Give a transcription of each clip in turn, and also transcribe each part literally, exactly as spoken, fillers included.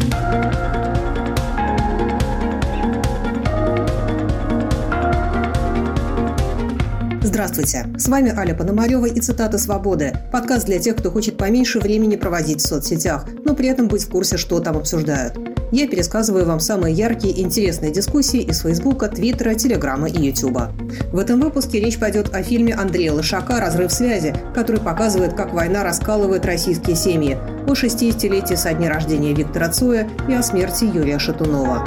Здравствуйте, с вами Аля Пономарева и «Цитаты свободы». Подкаст для тех, кто хочет поменьше времени проводить в соцсетях, но при этом быть в курсе, что там обсуждают. Я пересказываю вам самые яркие и интересные дискуссии из Фейсбука, Твиттера, Телеграма и Ютуба. В этом выпуске речь пойдет о фильме Андрея Лошака «Разрыв связи», который показывает, как война раскалывает российские семьи, о шестидесятилетии со дня рождения Виктора Цоя и о смерти Юрия Шатунова.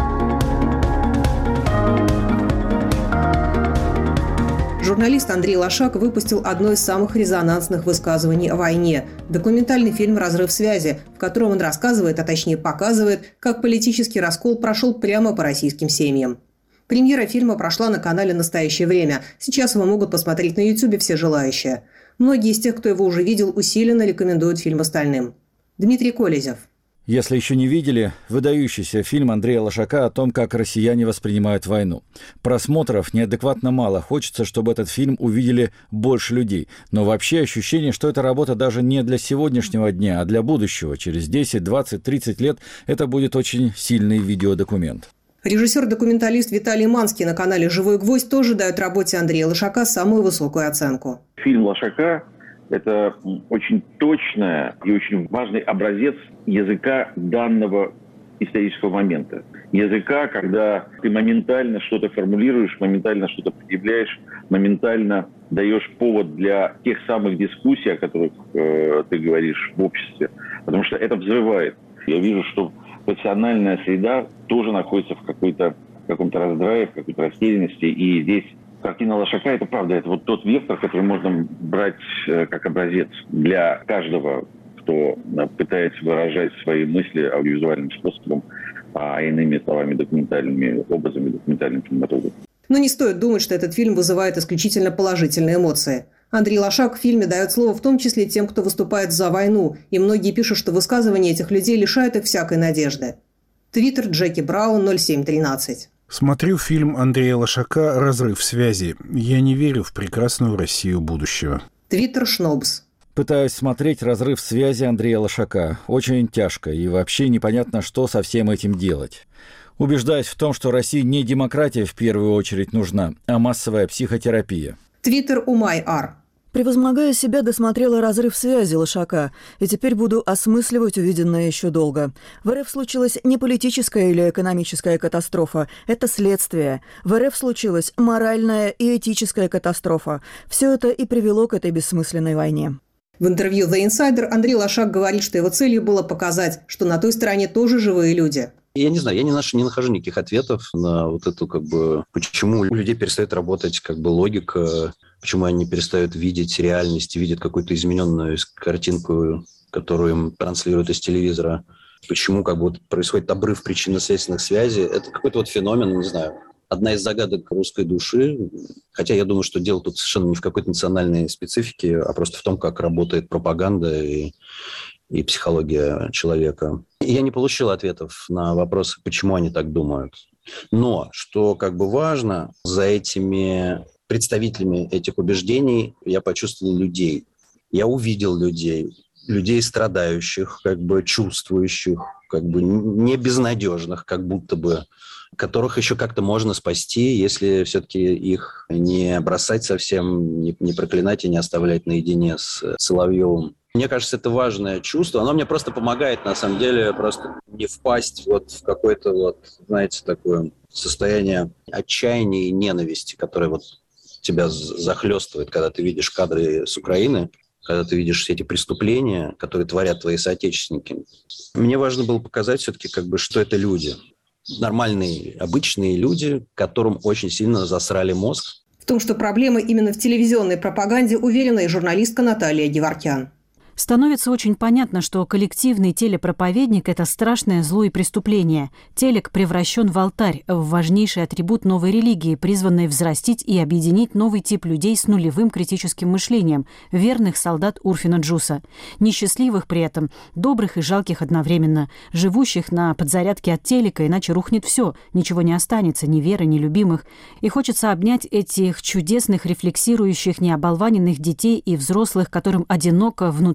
Журналист Андрей Лошак выпустил одно из самых резонансных высказываний о войне – документальный фильм «Разрыв связи», в котором он рассказывает, а точнее показывает, как политический раскол прошел прямо по российским семьям. Премьера фильма прошла на канале «Настоящее время». Сейчас его могут посмотреть на Ютубе все желающие. Многие из тех, кто его уже видел, усиленно рекомендуют фильм остальным. Дмитрий Колезев. Если еще не видели, выдающийся фильм Андрея Лошака о том, как россияне воспринимают войну. Просмотров неадекватно мало, хочется, чтобы этот фильм увидели больше людей. Но вообще ощущение, что эта работа даже не для сегодняшнего дня, а для будущего. Через десять, двадцать, тридцать лет это будет очень сильный видеодокумент. Режиссер-документалист Виталий Манский на канале «Живой гвоздь» тоже дает работе Андрея Лошака самую высокую оценку. Фильм Лошака – это очень точная и очень важный образец языка данного исторического момента. Языка, когда ты моментально что-то формулируешь, моментально что-то предъявляешь, моментально даешь повод для тех самых дискуссий, о которых э, ты говоришь в обществе. Потому что это взрывает. Я вижу, что профессиональная среда тоже находится в какой-то, в каком-то раздрае, в какой-то растерянности. И здесь картина Лошака – это правда, это вот тот вектор, который можно брать э, как образец для каждого, кто э, пытается выражать свои мысли аудиовизуальным способом, а иными словами, документальными образами, документальным кинематографом. Но не стоит думать, что этот фильм вызывает исключительно положительные эмоции. Андрей Лошак в фильме дает слово в том числе тем, кто выступает за войну, и многие пишут, что высказывания этих людей лишают их всякой надежды. Твиттер Джеки Браун ноль семь тринадцать. Смотрю фильм Андрея Лошака «Разрыв связи». Я не верю в прекрасную Россию будущего. Твиттер Шнобс. Пытаюсь смотреть «Разрыв связи» Андрея Лошака. Очень тяжко, и вообще непонятно, что со всем этим делать. Убеждаюсь в том, что России не демократия в первую очередь нужна, а массовая психотерапия. Твиттер Умай Ар. Превозмогая себя, досмотрела «Разрыв связи» Лошака, и теперь буду осмысливать увиденное еще долго. В РФ случилась не политическая или экономическая катастрофа, это следствие. В РФ случилась моральная и этическая катастрофа. Все это и привело к этой бессмысленной войне. В интервью The Insider Андрей Лошак говорит, что его целью было показать, что на той стороне тоже живые люди. Я не знаю, я не, нахожу, не нахожу никаких ответов на вот эту, как бы, почему у людей перестает работать, как бы, логика, почему они перестают видеть реальность, видят какую-то измененную картинку, которую им транслируют из телевизора. Почему, как бы, вот происходит обрыв причинно-следственных связей. Это какой-то вот феномен, не знаю, одна из загадок русской души. Хотя я думаю, что дело тут совершенно не в какой-то национальной специфике, а просто в том, как работает пропаганда и, и психология человека. Я не получил ответов на вопросы, почему они так думают. Но, что как бы важно, за этими представителями этих убеждений я почувствовал людей. Я увидел людей, людей страдающих, как бы чувствующих, как бы не безнадежных, как будто бы, которых еще как-то можно спасти, если все-таки их не бросать совсем, не, не проклинать и не оставлять наедине с Соловьевым. Мне кажется, это важное чувство. Оно мне просто помогает, на самом деле, просто не впасть вот в какое-то, вот, знаете, такое состояние отчаяния и ненависти, которое вот тебя захлестывает, когда ты видишь кадры с Украины, когда ты видишь все эти преступления, которые творят твои соотечественники. Мне важно было показать все-таки, как бы, что это люди. Нормальные, обычные люди, которым очень сильно засрали мозг. В том, что проблема именно в телевизионной пропаганде, уверена и журналистка Наталья Геворкян. Становится очень понятно, что коллективный телепроповедник – это страшное зло и преступление. Телек превращен в алтарь, в важнейший атрибут новой религии, призванной взрастить и объединить новый тип людей с нулевым критическим мышлением – верных солдат Урфина Джуса. Несчастливых при этом, добрых и жалких одновременно, живущих на подзарядке от телека, иначе рухнет все, ничего не останется, ни веры, ни любимых. И хочется обнять этих чудесных, рефлексирующих, необолваненных детей и взрослых, которым одиноко внутри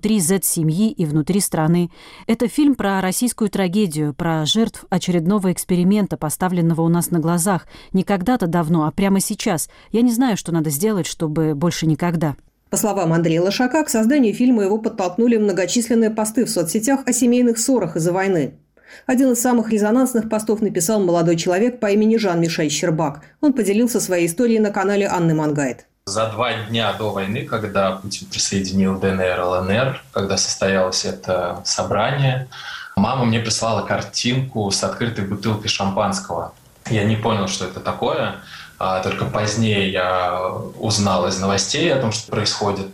внутри зет-семьи и внутри страны. Это фильм про российскую трагедию, про жертв очередного эксперимента, поставленного у нас на глазах. Не когда-то давно, а прямо сейчас. Я не знаю, что надо сделать, чтобы больше никогда. По словам Андрея Лошака, к созданию фильма его подтолкнули многочисленные посты в соцсетях о семейных ссорах из-за войны. Один из самых резонансных постов написал молодой человек по имени Жан-Мишель Щербак. Он поделился своей историей на канале Анны Мангайт. За два дня до войны, когда Путин присоединил ДНР, ЛНР, когда состоялось это собрание, мама мне прислала картинку с открытой бутылкой шампанского. Я не понял, что это такое. Только позднее я узнал из новостей о том, что происходит.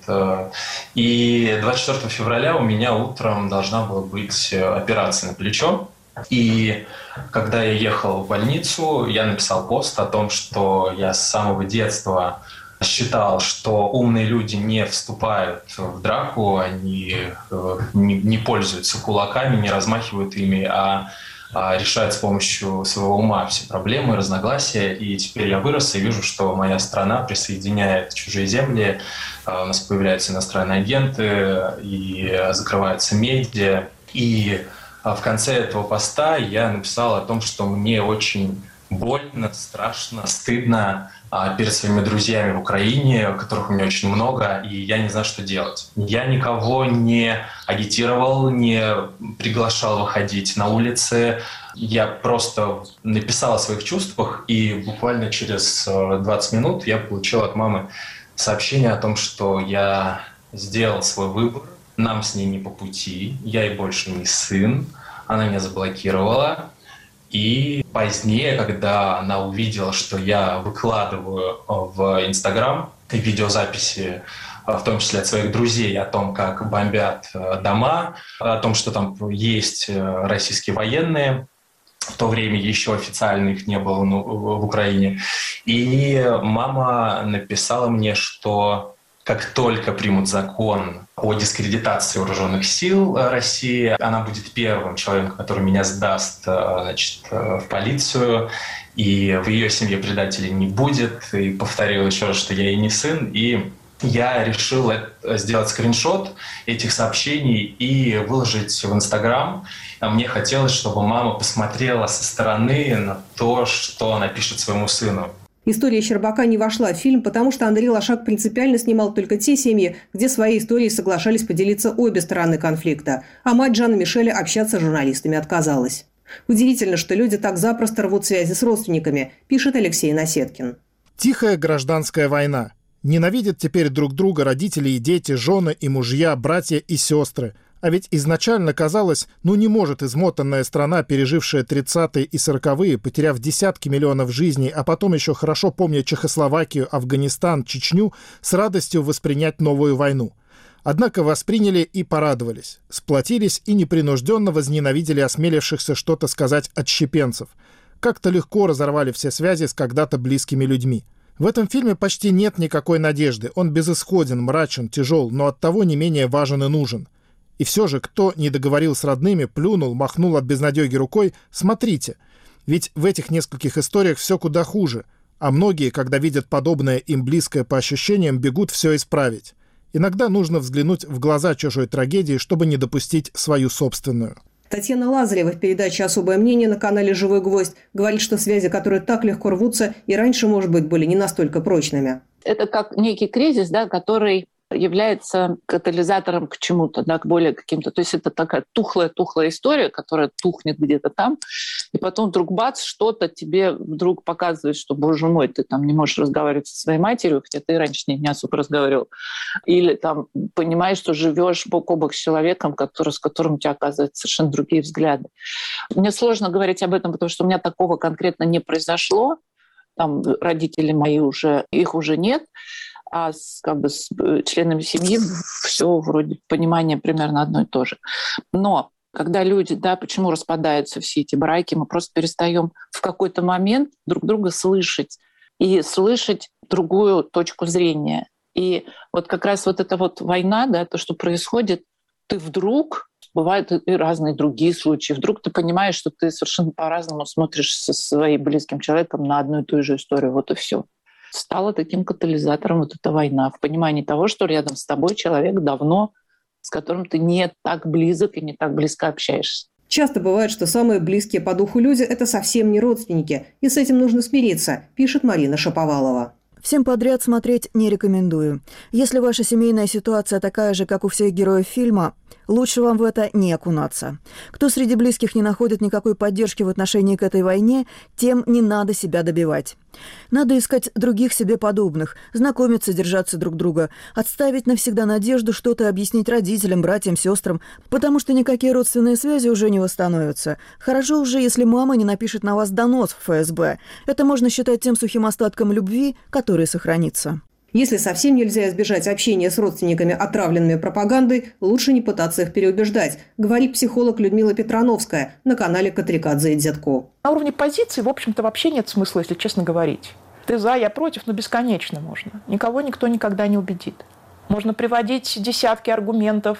И двадцать четвёртого февраля у меня утром должна была быть операция на плечо. И когда я ехал в больницу, я написал пост о том, что я с самого детства считал, что умные люди не вступают в драку, они не пользуются кулаками, не размахивают ими, а решает с помощью своего ума все проблемы, разногласия. И теперь я вырос и вижу, что моя страна присоединяет чужие земли, у нас появляются иностранные агенты и закрываются медиа. И в конце этого поста я написал о том, что мне очень больно, страшно, стыдно перед своими друзьями в Украине, которых у меня очень много, и я не знаю, что делать. Я никого не агитировал, не приглашал выходить на улицы. Я просто написал о своих чувствах, и буквально через двадцать минут я получил от мамы сообщение о том, что я сделал свой выбор, нам с ней не по пути, я ей больше не сын, она меня заблокировала. И позднее, когда она увидела, что я выкладываю в Инстаграм видеозаписи, в том числе от своих друзей, о том, как бомбят дома, о том, что там есть российские военные, в то время еще официально их не было в Украине. И мама написала мне, что как только примут закон о дискредитации вооруженных сил России, она будет первым человеком, который меня сдаст, значит, в полицию, и в ее семье предателей не будет. И повторил еще раз, что я ей не сын. И я решил сделать скриншот этих сообщений и выложить в Инстаграм. Мне хотелось, чтобы мама посмотрела со стороны на то, что она пишет своему сыну. История Щербака не вошла в фильм, потому что Андрей Лошак принципиально снимал только те семьи, где своей историей соглашались поделиться обе стороны конфликта, а мать Жана Мишеля общаться с журналистами отказалась. Удивительно, что люди так запросто рвут связи с родственниками, пишет Алексей Насеткин. Тихая гражданская война. Ненавидят теперь друг друга родители и дети, жены и мужья, братья и сестры. А ведь изначально казалось, ну не может измотанная страна, пережившая тридцатые и сороковые, потеряв десятки миллионов жизней, а потом еще хорошо помня Чехословакию, Афганистан, Чечню, с радостью воспринять новую войну. Однако восприняли и порадовались, сплотились и непринужденно возненавидели осмелившихся что-то сказать отщепенцев. Как-то легко разорвали все связи с когда-то близкими людьми. В этом фильме почти нет никакой надежды, он безысходен, мрачен, тяжел, но оттого не менее важен и нужен. И все же, кто не договорил с родными, плюнул, махнул от безнадеги рукой, смотрите. Ведь в этих нескольких историях все куда хуже. А многие, когда видят подобное им близкое по ощущениям, бегут все исправить. Иногда нужно взглянуть в глаза чужой трагедии, чтобы не допустить свою собственную. Татьяна Лазарева в передаче «Особое мнение» на канале «Живой гвоздь» говорит, что связи, которые так легко рвутся, и раньше, может быть, были не настолько прочными. Это как некий кризис, да, который является катализатором к чему-то, да, к более каким-то. То есть это такая тухлая-тухлая история, которая тухнет где-то там, и потом вдруг бац, что-то тебе вдруг показывает, что, боже мой, ты там не можешь разговаривать со своей матерью, хотя ты раньше с ней не особо разговаривал. Или там понимаешь, что живешь бок о бок с человеком, который, с которым у тебя оказываются совершенно другие взгляды. Мне сложно говорить об этом, потому что у меня такого конкретно не произошло. Там родители мои уже, их уже нет. А с, как бы, с членами семьи все вроде понимание примерно одно и то же. Но когда люди, да, почему распадаются все эти браки, мы просто перестаем в какой-то момент друг друга слышать и слышать другую точку зрения. И вот как раз вот эта вот война, да, то, что происходит, ты вдруг, бывают и разные другие случаи, вдруг ты понимаешь, что ты совершенно по-разному смотришь со своим близким человеком на одну и ту же историю, вот и все. Стала таким катализатором вот эта война в понимании того, что рядом с тобой человек давно с которым ты не так близок и не так близко общаешься. Часто бывает, что самые близкие по духу люди – это совсем не родственники, и с этим нужно смириться, пишет Марина Шаповалова. Всем подряд смотреть не рекомендую. Если ваша семейная ситуация такая же, как у всех героев фильма, лучше вам в это не окунаться. Кто среди близких не находит никакой поддержки в отношении к этой войне, тем не надо себя добивать. Надо искать других себе подобных, знакомиться, держаться друг друга, отставить навсегда надежду что-то объяснить родителям, братьям, сестрам, потому что никакие родственные связи уже не восстановятся. Хорошо уже, если мама не напишет на вас донос в эф эс бэ. Это можно считать тем сухим остатком любви, который сохранится. Если совсем нельзя избежать общения с родственниками, отравленными пропагандой, лучше не пытаться их переубеждать, говорит психолог Людмила Петрановская на канале Катрикадзе и Дзятко. На уровне позиции, в общем-то, вообще нет смысла, если честно говорить. Ты за, я против, но бесконечно можно. Никого никто никогда не убедит. Можно приводить десятки аргументов,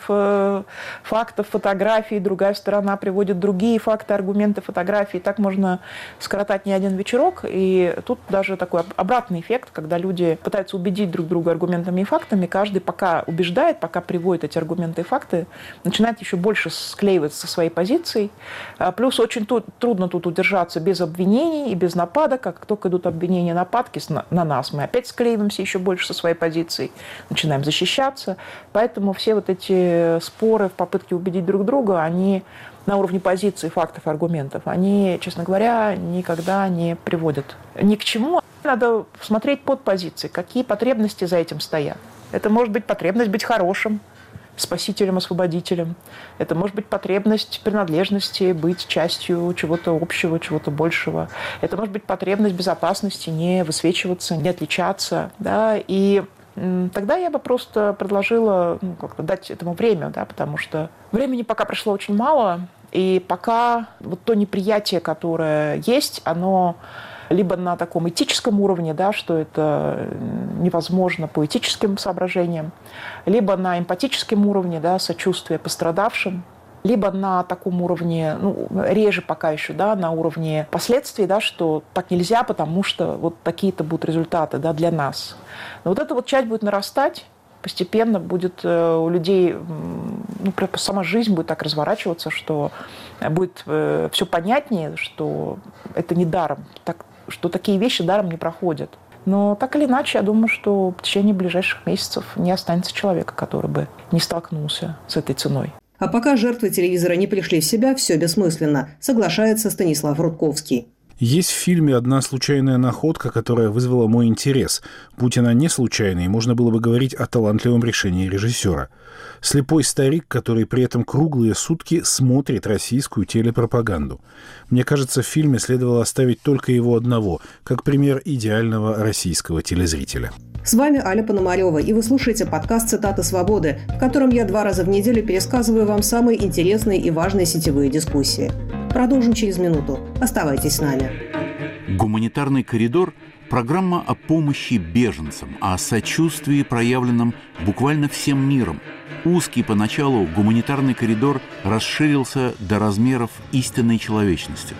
фактов, фотографий. Другая сторона приводит другие факты, аргументы, фотографии. Так можно скоротать не один вечерок. И тут даже такой обратный эффект, когда люди пытаются убедить друг друга аргументами и фактами. Каждый пока убеждает, пока приводит эти аргументы и факты, начинает еще больше склеиваться со своей позицией. Плюс очень трудно тут удержаться без обвинений и без нападок. Как только идут обвинения, нападки на нас, мы опять склеиваемся еще больше со своей позицией. Начинаем защищаться. защищаться. Поэтому все вот эти споры в попытке убедить друг друга, они на уровне позиций, фактов, аргументов, они, честно говоря, никогда не приводят ни к чему. Надо смотреть под позиции, какие потребности за этим стоят. Это может быть потребность быть хорошим, спасителем, освободителем. Это может быть потребность принадлежности, быть частью чего-то общего, чего-то большего. Это может быть потребность безопасности, не высвечиваться, не отличаться. Да? И тогда я бы просто предложила ну, как-то дать этому время, да, потому что времени пока прошло очень мало, и пока вот то неприятие, которое есть, оно либо на таком этическом уровне, да, что это невозможно по этическим соображениям, либо на эмпатическом уровне, да, сочувствие пострадавшим, либо на таком уровне, ну, реже пока еще, да, на уровне последствий, да, что так нельзя, потому что вот такие-то будут результаты, да, для нас. Но вот эта вот часть будет нарастать, постепенно будет у людей, ну, сама жизнь будет так разворачиваться, что будет все понятнее, что это не даром, так, что такие вещи даром не проходят. Но так или иначе, я думаю, что в течение ближайших месяцев не останется человека, который бы не столкнулся с этой ценой. А пока жертвы телевизора не пришли в себя, все бессмысленно, соглашается Станислав Рудковский. Есть в фильме одна случайная находка, которая вызвала мой интерес. Будь она не случайной, можно было бы говорить о талантливом решении режиссера. Слепой старик, который при этом круглые сутки смотрит российскую телепропаганду. Мне кажется, в фильме следовало оставить только его одного, как пример идеального российского телезрителя. С вами Аля Пономарева, и вы слушаете подкаст «Цитаты свободы», в котором я два раза в неделю пересказываю вам самые интересные и важные сетевые дискуссии. Продолжим через минуту. Оставайтесь с нами. «Гуманитарный коридор» – программа о помощи беженцам, о сочувствии, проявленном буквально всем миром. Узкий поначалу гуманитарный коридор расширился до размеров истинной человечности.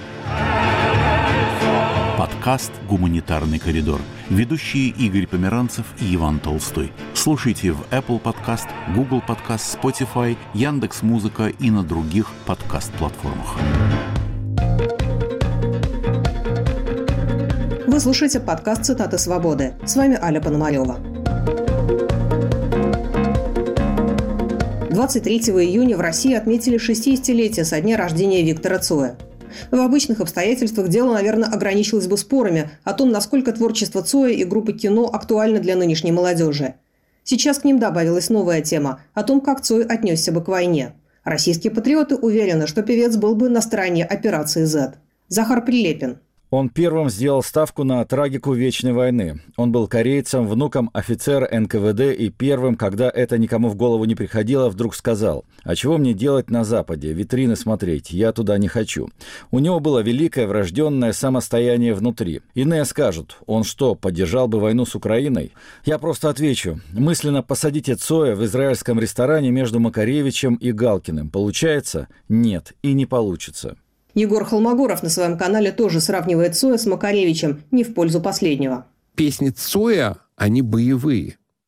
Подкаст «Гуманитарный коридор». Ведущие Игорь Померанцев и Иван Толстой. Слушайте в Apple Podcast, Google Podcast, Spotify, Яндекс.Музыка и на других подкаст-платформах. Вы слушаете подкаст «Цитаты свободы». С вами Аля Пономарева. двадцать третьего июня в России отметили шестидесятилетие со дня рождения Виктора Цоя. В обычных обстоятельствах дело, наверное, ограничилось бы спорами о том, насколько творчество Цоя и группы кино актуально для нынешней молодежи. Сейчас к ним добавилась новая тема о том, как Цой отнесся бы к войне. Российские патриоты уверены, что певец был бы на стороне операции «Зет». Захар Прилепин. Он первым сделал ставку на трагику Вечной войны. Он был корейцем, внуком офицера эн ка вэ дэ и первым, когда это никому в голову не приходило, вдруг сказал: «А чего мне делать на Западе? Витрины смотреть? Я туда не хочу». У него было великое врожденное самостояние внутри. Иные скажут: он что, поддержал бы войну с Украиной? Я просто отвечу: мысленно посадите Цоя в израильском ресторане между Макаревичем и Галкиным. Получается? Нет, и не получится. Егор Холмогоров на своем канале тоже сравнивает Цоя с Макаревичем, не в пользу последнего. Песни Цоя, они боевые.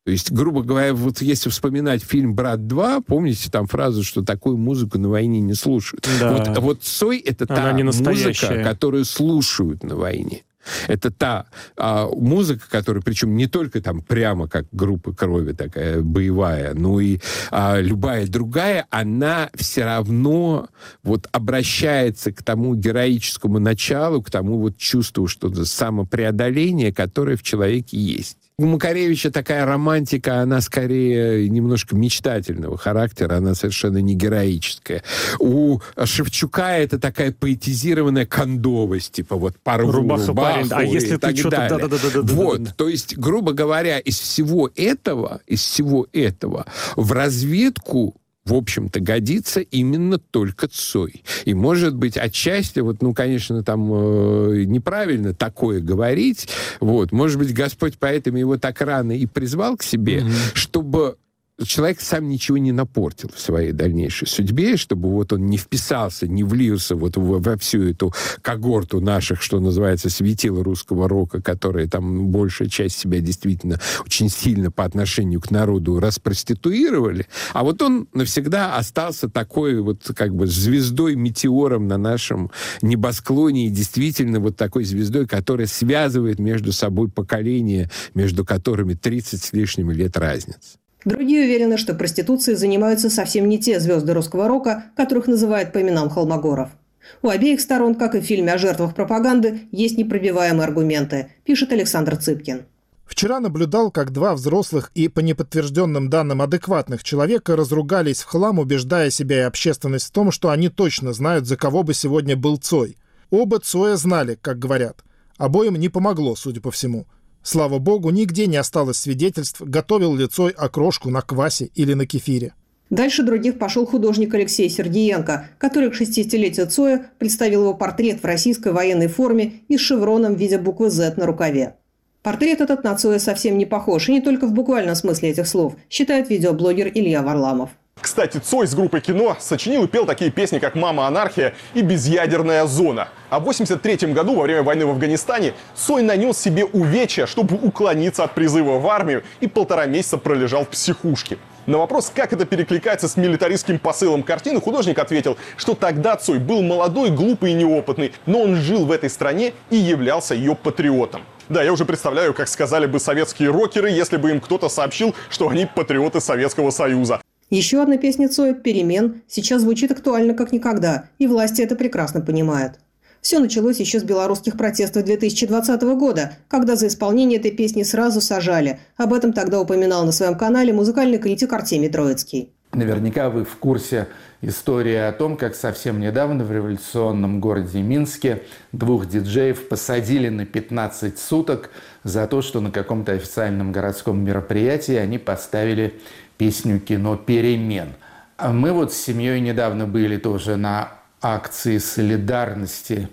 То есть, грубо говоря, вот если вспоминать фильм «Брат два», помните там фразу, что такую музыку на войне не слушают? Да. Вот, вот Цой — это Она та не музыка, которую слушают на войне. Это та а, музыка, которая, причем не только там прямо как группа крови такая боевая, но и а, любая другая, она все равно вот обращается к тому героическому началу, к тому вот чувству что-то самопреодоления, которое в человеке есть. У Макаревича такая романтика, она скорее немножко мечтательного характера, она совершенно не героическая. У Шевчука это такая поэтизированная кондовость, типа вот порву рубаху, рубаху а если и так ты что-то... далее. Да, да, да, да, да, вот, да, да. то есть, грубо говоря, из всего этого, из всего этого в разведку в общем-то, годится именно только Цой. И, может быть, отчасти, вот, ну, конечно, там э, неправильно такое говорить, вот, может быть, Господь поэтому его так рано и призвал к себе, mm-hmm. чтобы человек сам ничего не напортил в своей дальнейшей судьбе, чтобы вот он не вписался, не влился вот во, во всю эту когорту наших, что называется, светил русского рока, которые там большая часть себя действительно очень сильно по отношению к народу распроституировали. А вот он навсегда остался такой вот как бы звездой, метеором на нашем небосклоне, и действительно вот такой звездой, которая связывает между собой поколения, между которыми тридцать с лишним лет разницы. Другие уверены, что проституцией занимаются совсем не те звезды русского рока, которых называют по именам Холмогоров. У обеих сторон, как и в фильме о жертвах пропаганды, есть непробиваемые аргументы, пишет Александр Цыпкин. Вчера наблюдал, как два взрослых и, по неподтвержденным данным, адекватных человека разругались в хлам, убеждая себя и общественность в том, что они точно знают, за кого бы сегодня был Цой. Оба Цоя знали, как говорят. Обоим не помогло, судя по всему. Слава богу, нигде не осталось свидетельств, готовил ли Цой окрошку на квасе или на кефире. Дальше других пошел художник Алексей Сергиенко, который к шестидесятилетию Цоя представил его портрет в российской военной форме и с шевроном в виде буквы «З» на рукаве. Портрет этот на Цоя совсем не похож, и не только в буквальном смысле этих слов, считает видеоблогер Илья Варламов. Кстати, Цой с группой «Кино» сочинил и пел такие песни, как «Мама, анархия» и «Безъядерная зона». А в восемьдесят третьем году, во время войны в Афганистане, Цой нанес себе увечья, чтобы уклониться от призыва в армию, и полтора месяца пролежал в психушке. На вопрос, как это перекликается с милитаристским посылом картины, художник ответил, что тогда Цой был молодой, глупый и неопытный, но он жил в этой стране и являлся ее патриотом. Да, я уже представляю, как сказали бы советские рокеры, если бы им кто-то сообщил, что они патриоты Советского Союза. Еще одна песня Цоя «Перемен» сейчас звучит актуально как никогда, и власти это прекрасно понимают. Все началось еще с белорусских протестов две тысячи двадцатого года, когда за исполнение этой песни сразу сажали. Об этом тогда упоминал на своем канале музыкальный критик Артемий Троицкий. Наверняка вы в курсе истории о том, как совсем недавно в революционном городе Минске двух диджеев посадили на пятнадцать суток за то, что на каком-то официальном городском мероприятии они поставили песню «Кино «Перемен». А мы вот с семьей недавно были тоже на акции солидарности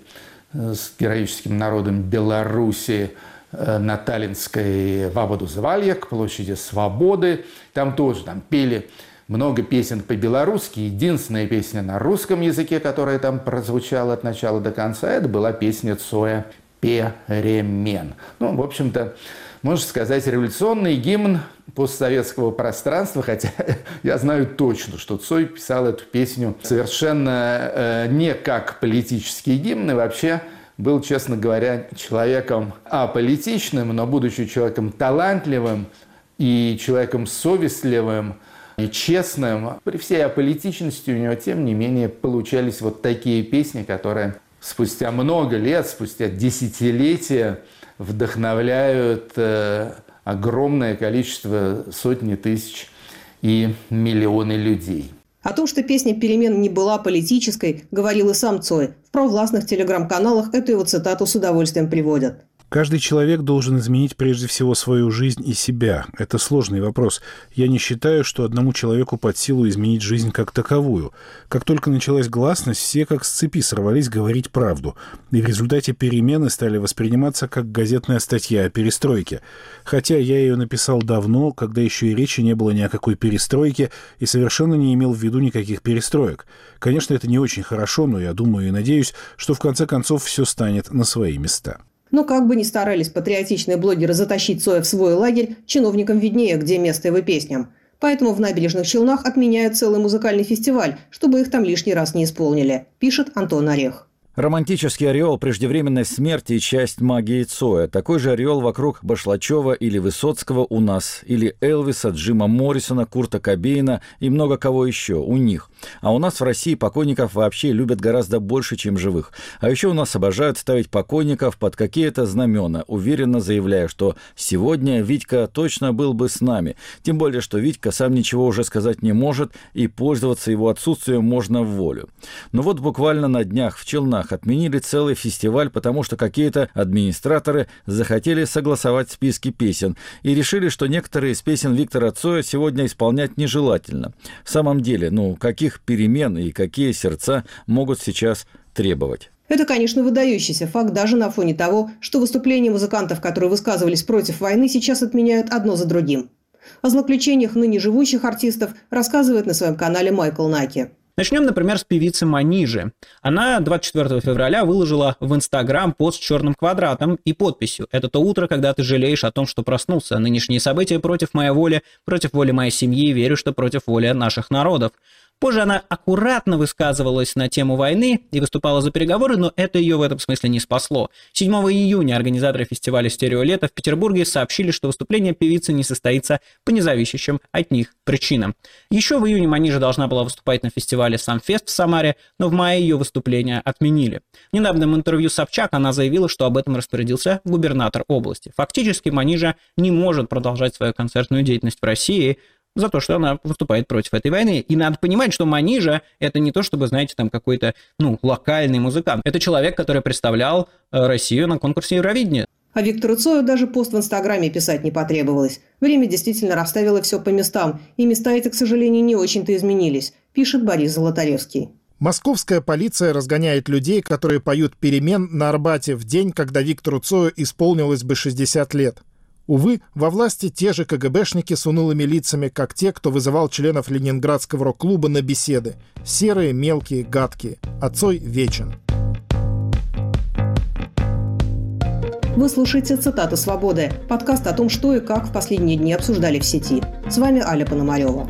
с героическим народом Беларуси на Таллинской Вабаду-Завалье, к площади Свободы. Там тоже там пели много песен по-белорусски. Единственная песня на русском языке, которая там прозвучала от начала до конца, это была песня Цоя «Перемен». Ну, в общем-то, можно сказать, революционный гимн постсоветского пространства, хотя я знаю точно, что Цой писал эту песню совершенно э, не как политический гимн, и вообще был, честно говоря, человеком аполитичным, но будучи человеком талантливым и человеком совестливым и честным, при всей аполитичности у него, тем не менее, получались вот такие песни, которые спустя много лет, спустя десятилетия вдохновляют э, огромное количество, сотни тысяч и миллионы людей. О том, что песня «Перемен» не была политической, говорил и сам Цой. В провластных телеграм-каналах эту его цитату с удовольствием приводят. Каждый человек должен изменить прежде всего свою жизнь и себя. Это сложный вопрос. Я не считаю, что одному человеку под силу изменить жизнь как таковую. Как только началась гласность, все как с цепи сорвались говорить правду. И в результате перемены стали восприниматься как газетная статья о перестройке. Хотя я ее написал давно, когда еще и речи не было ни о какой перестройке, и совершенно не имел в виду никаких перестроек. Конечно, это не очень хорошо, но я думаю и надеюсь, что в конце концов все станет на свои места. Но как бы ни старались патриотичные блогеры затащить Цоя в свой лагерь, чиновникам виднее, где место его песням. Поэтому в Набережных Челнах отменяют целый музыкальный фестиваль, чтобы их там лишний раз не исполнили, пишет Антон Орех. Романтический ореол преждевременной смерти и часть магии Цоя. Такой же ореол вокруг Башлачева или Высоцкого у нас, или Элвиса, Джима Моррисона, Курта Кобейна и много кого еще у них. А у нас в России покойников вообще любят гораздо больше, чем живых. А еще у нас обожают ставить покойников под какие-то знамена, уверенно заявляя, что сегодня Витька точно был бы с нами. Тем более, что Витька сам ничего уже сказать не может, и пользоваться его отсутствием можно в волю. Но вот буквально на днях в Челнах отменили целый фестиваль, потому что какие-то администраторы захотели согласовать списки песен и решили, что некоторые из песен Виктора Цоя сегодня исполнять нежелательно. В самом деле, ну, каких перемен и какие сердца могут сейчас требовать? Это, конечно, выдающийся факт даже на фоне того, что выступления музыкантов, которые высказывались против войны, сейчас отменяют одно за другим. О злоключениях ныне живущих артистов рассказывает на своем канале Майкл Наки. Начнем, например, с певицы Манижи. Она двадцать четвёртого февраля выложила в Инстаграм пост с черным квадратом и подписью: «Это то утро, когда ты жалеешь о том, что проснулся. Нынешние события против моей воли, против воли моей семьи, верю, что против воли наших народов». Позже она аккуратно высказывалась на тему войны и выступала за переговоры, но это ее в этом смысле не спасло. седьмого июня организаторы фестиваля «Стереолето» в Петербурге сообщили, что выступление певицы не состоится по независящим от них причинам. Еще в июне Манижа должна была выступать на фестивале «Самфест» в Самаре, но в мае ее выступление отменили. В недавнем интервью Собчак она заявила, что об этом распорядился губернатор области. Фактически Манижа не может продолжать свою концертную деятельность в России за то, что она выступает против этой войны. И надо понимать, что Манижа – это не то, чтобы, знаете, там какой-то, ну, локальный музыкант. Это человек, который представлял Россию на конкурсе Евровидения. А Виктору Цою даже пост в Инстаграме писать не потребовалось. Время действительно расставило все по местам, и места эти, к сожалению, не очень-то изменились, пишет Борис Золотаревский. Московская полиция разгоняет людей, которые поют «Перемен» на Арбате в день, когда Виктору Цою исполнилось бы шестьдесят лет. Увы, во власти те же КГБшники с унылыми лицами, как те, кто вызывал членов Ленинградского рок-клуба на беседы. Серые, мелкие, гадкие. А Цой вечен. Вы слушаете «Цитаты свободы» – подкаст о том, что и как в последние дни обсуждали в сети. С вами Аля Пономарева.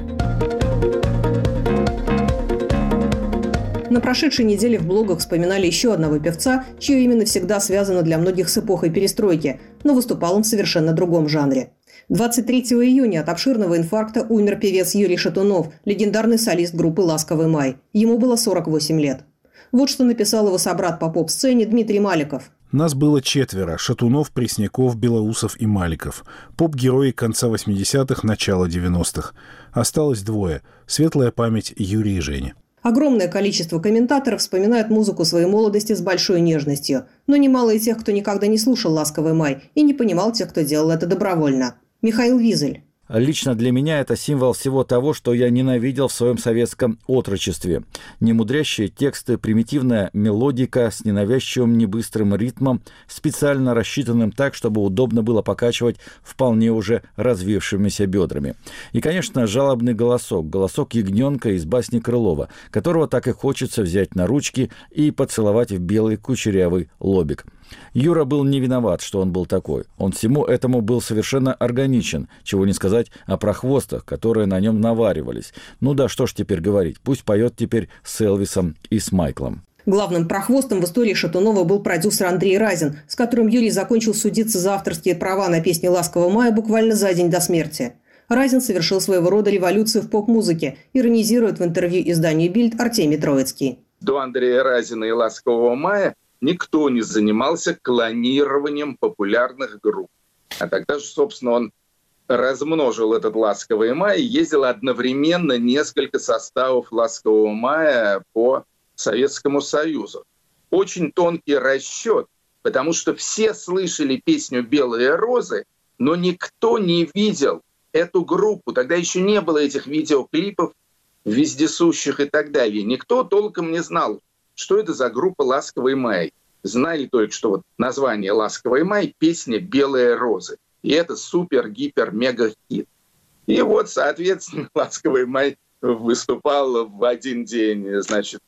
На прошедшей неделе в блогах вспоминали еще одного певца, чье имя навсегда связано для многих с эпохой перестройки, но выступал он в совершенно другом жанре. двадцать третьего июня от обширного инфаркта умер певец Юрий Шатунов, легендарный солист группы «Ласковый май». Ему было сорок восемь лет. Вот что написал его собрат по поп-сцене Дмитрий Маликов. Нас было четверо – Шатунов, Пресняков, Белоусов и Маликов. Поп-герои конца восьмидесятых, начала девяностых. Осталось двое – светлая память Юрия и Жени. Огромное количество комментаторов вспоминают музыку своей молодости с большой нежностью, но немало и тех, кто никогда не слушал «Ласковый май» и не понимал тех, кто делал это добровольно. Михаил Визель. Лично для меня это символ всего того, что я ненавидел в своем советском отрочестве. Немудрящие тексты, примитивная мелодика с ненавязчивым небыстрым ритмом, специально рассчитанным так, чтобы удобно было покачивать вполне уже развившимися бедрами. И, конечно, жалобный голосок, голосок ягненка из басни Крылова, которого так и хочется взять на ручки и поцеловать в белый кучерявый лобик. Юра был не виноват, что он был такой. Он всему этому был совершенно органичен, чего не сказать о прохвостах, которые на нем наваривались. Ну да, что ж теперь говорить, пусть поет теперь с Элвисом и с Майклом. Главным прохвостом в истории Шатунова был продюсер Андрей Разин, с которым Юрий закончил судиться за авторские права на песни «Ласкового мая» буквально за день до смерти. Разин совершил своего рода революцию в поп-музыке, иронизирует в интервью изданию «Бильд» Артемий Троицкий. До Андрея Разина и «Ласкового мая» никто не занимался клонированием популярных групп. А тогда же, собственно, он размножил этот «Ласковый май» и ездил одновременно несколько составов «Ласкового мая» по Советскому Союзу. Очень тонкий расчет, потому что все слышали песню «Белые розы», но никто не видел эту группу. Тогда еще не было этих видеоклипов вездесущих и так далее. Никто толком не знал, что это за группа «Ласковый май». Знали только, что вот название «Ласковый май» — песня «Белые розы». И это супер-гипер-мега-хит. И вот, соответственно, «Ласковый май» выступал в один день, значит,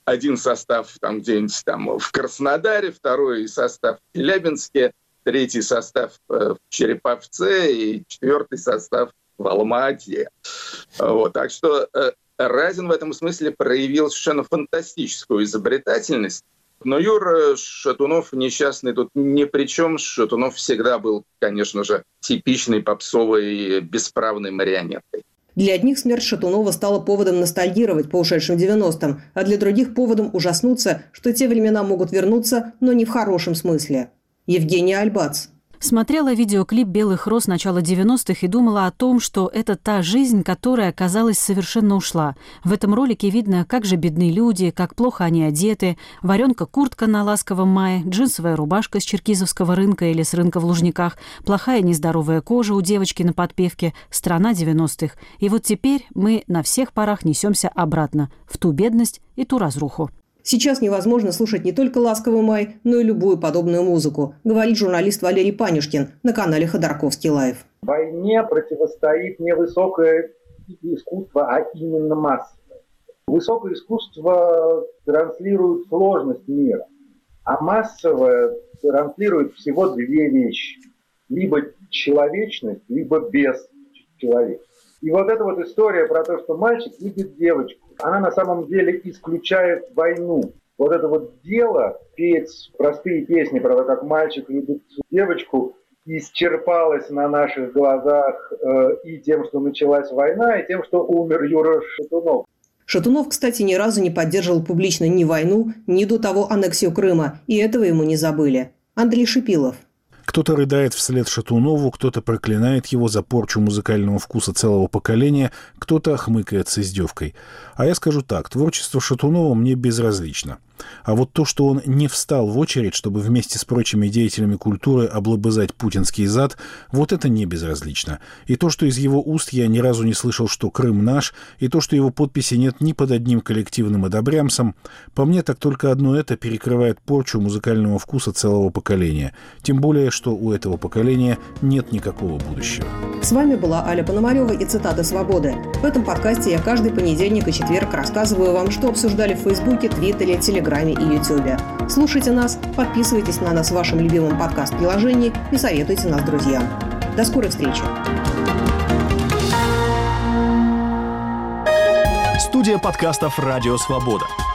один состав там где-нибудь там в Краснодаре, второй состав в Челябинске, третий состав в Череповце и четвертый состав в Алма-Ате. Вот. Так что Разин в этом смысле проявил совершенно фантастическую изобретательность. Но Юра Шатунов несчастный тут ни при чем. Шатунов всегда был, конечно же, типичной попсовой бесправной марионеткой. Для одних смерть Шатунова стала поводом ностальгировать по ушедшим девяностым, а для других поводом ужаснуться, что те времена могут вернуться, но не в хорошем смысле. Евгения Альбац. Смотрела видеоклип «Белых роз» начала девяностых и думала о том, что это та жизнь, которая, казалось, совершенно ушла. В этом ролике видно, как же бедны люди, как плохо они одеты, варенка-куртка на ласковом мае, джинсовая рубашка с черкизовского рынка или с рынка в Лужниках, плохая нездоровая кожа у девочки на подпевке, страна девяностых. И вот теперь мы на всех парах несемся обратно, в ту бедность и ту разруху. Сейчас невозможно слушать не только «Ласковый май», но и любую подобную музыку, говорит журналист Валерий Панюшкин на канале Ходорковский лайв. Войне противостоит не высокое искусство, а именно массовое. Высокое искусство транслирует сложность мира, а массовое транслирует всего две вещи. Либо человечность, либо бесчеловечность. И вот эта вот история про то, что мальчик любит девочку, она на самом деле исключает войну. Вот это вот дело, петь простые песни про то, как мальчик любит девочку, исчерпалось на наших глазах э, и тем, что началась война, и тем, что умер Юра Шатунов. Шатунов, кстати, ни разу не поддерживал публично ни войну, ни до того аннексию Крыма, и этого ему не забыли. Андрей Шипилов. Кто-то рыдает вслед Шатунову, кто-то проклинает его за порчу музыкального вкуса целого поколения, кто-то хмыкает с издевкой. А я скажу так, творчество Шатунова мне безразлично. А вот то, что он не встал в очередь, чтобы вместе с прочими деятелями культуры облобызать путинский зад, вот это не безразлично. И то, что из его уст я ни разу не слышал, что Крым наш, и то, что его подписи нет ни под одним коллективным одобрямсом, по мне так только одно это перекрывает порчу музыкального вкуса целого поколения. Тем более, что у этого поколения нет никакого будущего. С вами была Аля Пономарева и «Цитаты свободы». В этом подкасте я каждый понедельник и четверг рассказываю вам, что обсуждали в Фейсбуке, Твиттере, Телеграме и Ютубе. Слушайте нас, подписывайтесь на нас в вашем любимом подкаст-приложении и советуйте нас друзьям. До скорой встречи! Студия подкастов «Радио Свобода».